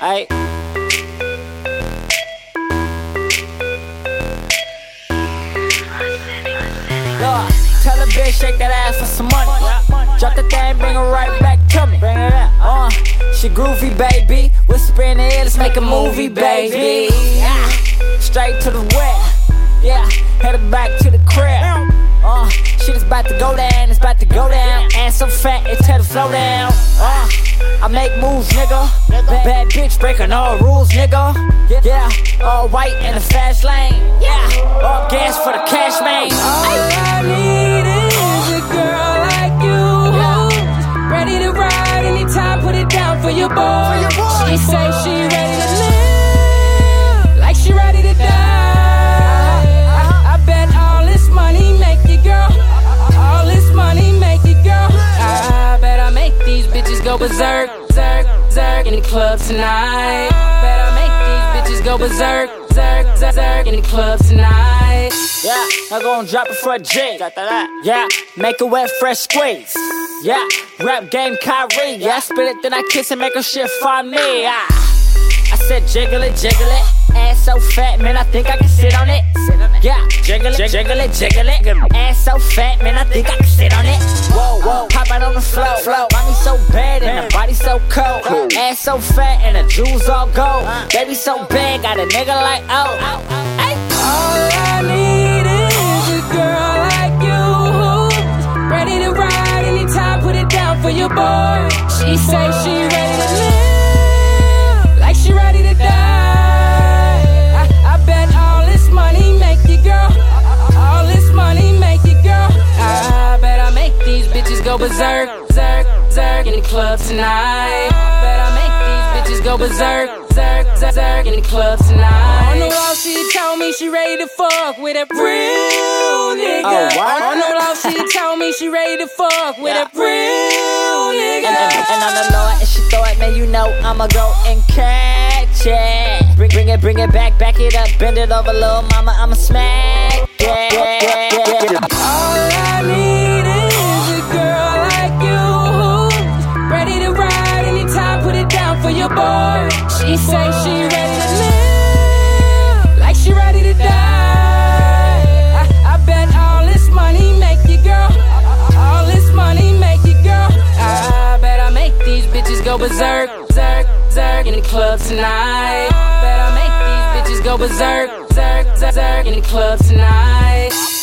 Aight. Tell a bitch shake that ass for some money. Drop the thing, bring her right back to me. Bring it up. She groovy, baby. Whisper in the ear, let's make a movie, baby. Straight to the west. Yeah, headed back to the crib. Shit is about to go down, it's about to go down. And so fat, it tell the flow down. I make moves, nigga. Bad bitch breaking all rules, nigga. Yeah, all white in the fast lane. Yeah, all gas for the cash, man. All I need is a girl like you, ready to ride anytime, put it down for your boy. She say she ready to live, like she ready to die. I bet all this money make you girl, all this money make you girl. I bet I make these bitches go berserk, berserk, berserk in the club tonight. Bet I make these bitches go berserk, berserk, berserk in the club tonight. Yeah, I'm gon' drop it for a G. Yeah, make a wet, fresh squeeze. Yeah, rap game Kyrie. Yeah, I spit it, then I kiss it, make her shit for me. I said jiggle it, jiggle it. Ass so fat, man, I think I can sit on it. Yeah, jiggle it, jiggle it, jiggle it. Ass so fat, man, I think I can sit on it. Whoa, whoa, pop out on the floor. Mommy so bad and her body so cold. Ass so fat and the jewels all gold. Baby so bad, got a nigga like oh. All I need is a girl like you, ready to ride anytime, put it down for your boy. She say she ready to live, like she ready to die. I bet all this money make you girl, all this money make you girl. I bet I make these bitches go berserk, berserk, berserk in the club tonight. Bet I make these bitches go berserk, berserk, berserk in the club tonight. On the wall she told me she ready to fuck with a real nigga. On the wall she told me she ready to fuck with a real nigga. And on the low, and she throw it, man, you know I'ma go and catch it. Bring it back it up, bend it over, little mama, I'ma smack. Yeah. All I need is a girl like you, ready to ride anytime, put it down for your boy. She say she ready to live, like she ready to die. I bet all this money make you girl, all this money make you girl. I bet I make these bitches go berserk, berserk, berserk in the club tonight. Bet I make these bitches go berserk, berserk, berserk in the club tonight.